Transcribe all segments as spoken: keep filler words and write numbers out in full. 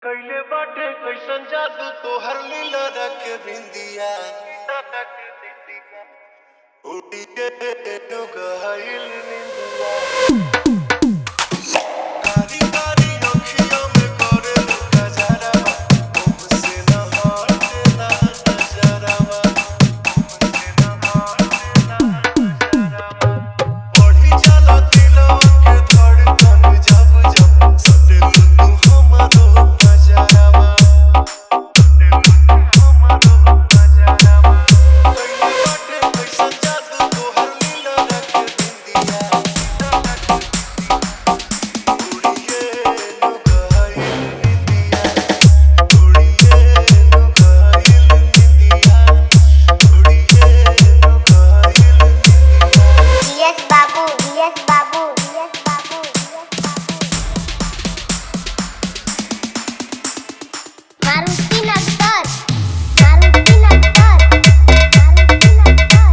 कैले बाटे कैसन जादू तोहर लीला रख बिंदिया उड़ी के डुगाइल निंदिया कारी कारी अखियों में करे लुका जरावा मुझसे न हटेला नजरवा मुझसे न हटेला नजरवा बढ़ी जाला दिलवा के धड़कन जब जब सटेलू तू हमरो नजरवा सटेलू तू हमरो नजरवा कैले बाटे कैसन जादू तोहर लीला रख बिंदिया Yes, babu. Yes, babu. Yes, babu. Yes, babu. Maruti Nagar. Maruti Nagar. Maruti Nagar.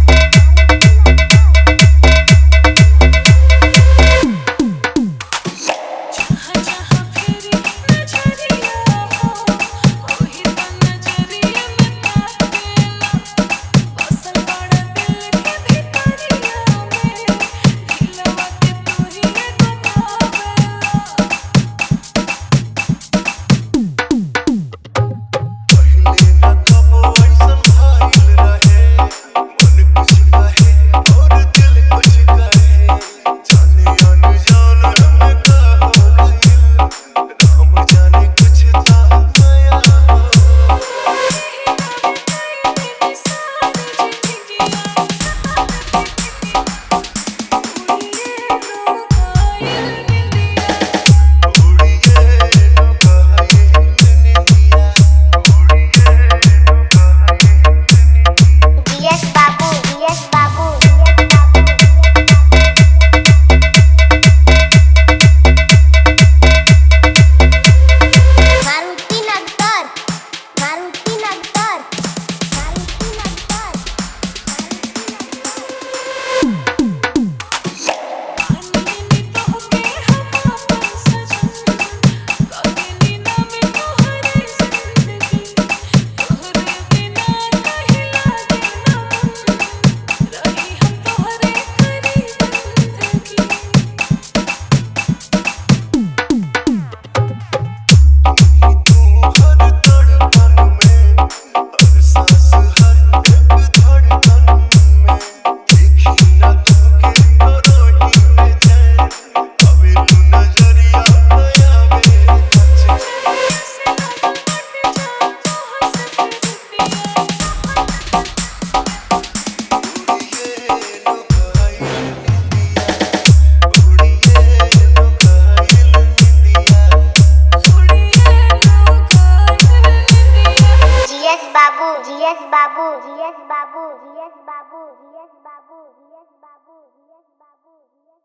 जहाँ जहाँ फेरी नजरिया हो ओही त नजरिया में ताकेला बसल बड़ा दिल के भितरिया में दिलवा के तू ही बतावेला पहिले न कबो ऐसन भइल रहे मन कुछ कहे और दिल कुछ कहे जाने अनजान में का हो गइल हम जाने कुछ था नया हो उड़िए नो कायल निंदिया उड़िए नो कायल निंदिया Yes, babu. Yes, babu. Yes, babu. Maruti Nagar. Maruti Nagar. Maruti Nagar. पानी तो के हम अपन सजन कगली ना में तोहरे जिंदगी तोहरे बिना कहीं लागे ना मन रही हम तोहरे करी बंदगी तू हर तड़पन में हर सांस हर एक धड़कन में देखी ना तू के करोही में चैन अबेलू नजरिया नया वे बचे से लागल बाटे जान तोहर से फिर उड़िए नो कायल निंदिया उड़िए नो कायल निंदिया Yes, babu. Yes, babu. Yes, babu. Yes, babu. Yes, babu. Yes, babu. Yes, babu. Yes, babu.